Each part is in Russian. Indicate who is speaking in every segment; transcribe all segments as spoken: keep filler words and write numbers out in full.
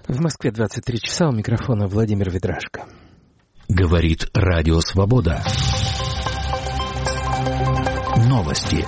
Speaker 1: В Москве двадцать три часа, у микрофона Владимир Ведрашко.
Speaker 2: Говорит Радио Свобода. Новости.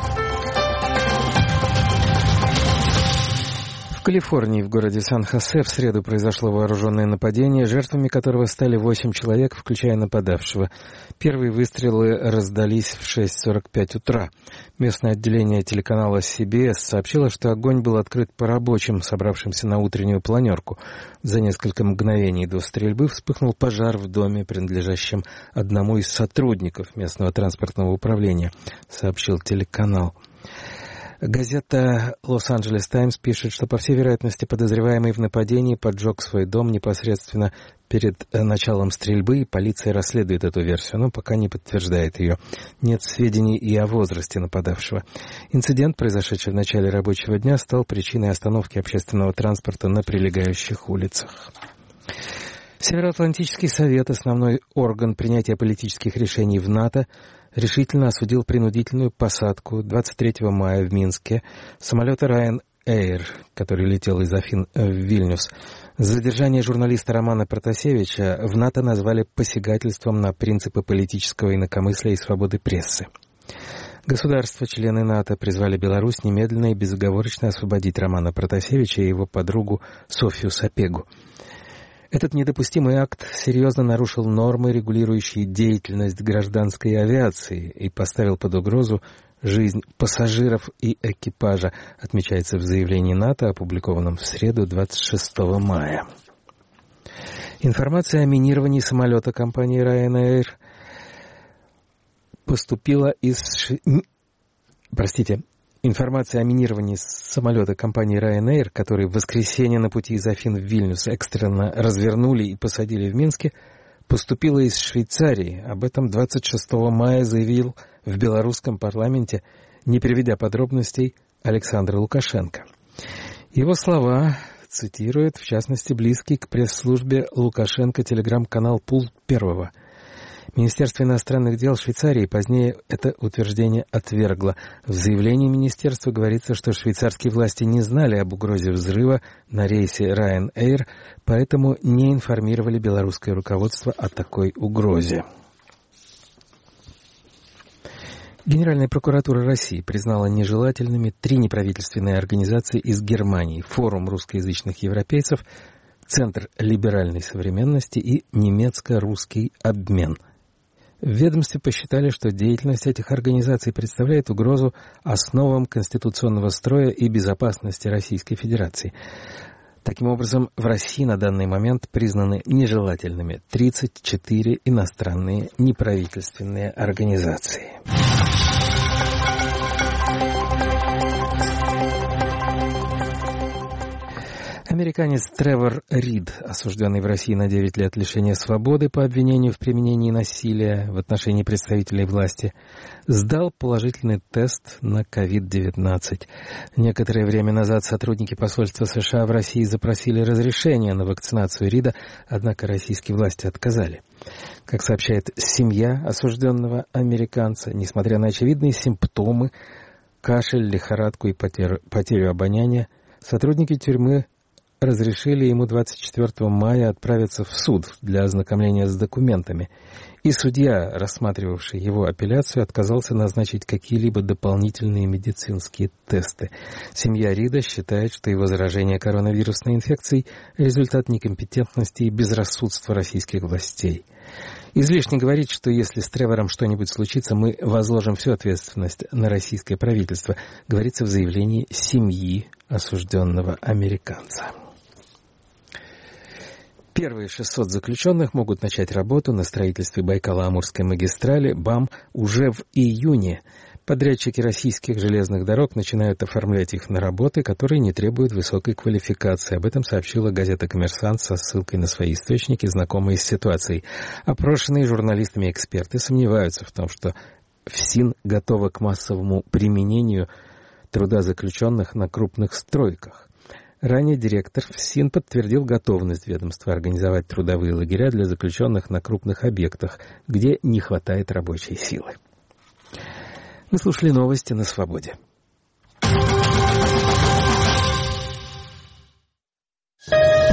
Speaker 1: В Калифорнии, в городе Сан-Хосе, в среду произошло вооруженное нападение, жертвами которого стали восемь человек, включая нападавшего. Первые выстрелы раздались в шесть сорок пять утра. Местное отделение телеканала си би эс сообщило, что огонь был открыт по рабочим, собравшимся на утреннюю планерку. За несколько мгновений до стрельбы вспыхнул пожар в доме, принадлежащем одному из сотрудников местного транспортного управления, сообщил телеканал. Газета «Лос-Анджелес Таймс» пишет, что, по всей вероятности, подозреваемый в нападении поджег свой дом непосредственно перед началом стрельбы, и полиция расследует эту версию, но пока не подтверждает ее. Нет сведений и о возрасте нападавшего. Инцидент, произошедший в начале рабочего дня, стал причиной остановки общественного транспорта на прилегающих улицах. Североатлантический совет, основной орган принятия политических решений в НАТО, решительно осудил принудительную посадку двадцать третьего мая в Минске самолета Ryanair, который летел из Афин в Вильнюс. Задержание журналиста Романа Протасевича в НАТО назвали посягательством на принципы политического инакомыслия и свободы прессы. Государства-члены НАТО призвали Беларусь немедленно и безоговорочно освободить Романа Протасевича и его подругу Софью Сапегу. Этот недопустимый акт серьезно нарушил нормы, регулирующие деятельность гражданской авиации, и поставил под угрозу жизнь пассажиров и экипажа, отмечается в заявлении НАТО, опубликованном в среду двадцать шестого мая. Информация о минировании самолета компании Ryanair поступила из... Простите... Информация о минировании самолета компании Ryanair, который в воскресенье на пути из Афин в Вильнюс экстренно развернули и посадили в Минске, поступила из Швейцарии. Об этом двадцать шестого мая заявил в белорусском парламенте, не приведя подробностей, Александр Лукашенко. Его слова цитирует, в частности, близкий к пресс-службе Лукашенко телеграм-канал «Пул Первого». Министерство иностранных дел Швейцарии позднее это утверждение отвергло. В заявлении министерства говорится, что швейцарские власти не знали об угрозе взрыва на рейсе Ryanair, поэтому не информировали белорусское руководство о такой угрозе. Генеральная прокуратура России признала нежелательными три неправительственные организации из Германии: Форум русскоязычных европейцев, Центр либеральной современности и Немецко-русский обмен. В ведомстве посчитали, что деятельность этих организаций представляет угрозу основам конституционного строя и безопасности Российской Федерации. Таким образом, в России на данный момент признаны нежелательными тридцать четыре иностранные неправительственные организации. Американец Тревор Рид, осужденный в России на девять лет лишения свободы по обвинению в применении насилия в отношении представителей власти, сдал положительный тест на ковид девятнадцать. Некоторое время назад сотрудники посольства США в России запросили разрешение на вакцинацию Рида, однако российские власти отказали. Как сообщает семья осужденного американца, несмотря на очевидные симптомы, кашель, лихорадку и потерю, потерю обоняния, сотрудники тюрьмы разрешили ему двадцать четвёртого мая отправиться в суд для ознакомления с документами, и судья, рассматривавший его апелляцию, отказался назначить какие-либо дополнительные медицинские тесты. Семья Рида считает, что его заражение коронавирусной инфекцией – результат некомпетентности и безрассудства российских властей. Излишне говорить, что если с Тревором что-нибудь случится, мы возложим всю ответственность на российское правительство, говорится в заявлении семьи осужденного американца. Первые шестьсот заключенных могут начать работу на строительстве Байкало-Амурской магистрали БАМ уже в июне. Подрядчики российских железных дорог начинают оформлять их на работы, которые не требуют высокой квалификации. Об этом сообщила газета «Коммерсант» со ссылкой на свои источники, знакомые с ситуацией. Опрошенные журналистами эксперты сомневаются в том, что ФСИН готова к массовому применению труда заключенных на крупных стройках. Ранее директор ФСИН подтвердил готовность ведомства организовать трудовые лагеря для заключенных на крупных объектах, где не хватает рабочей силы. Вы слушали новости на Свободе.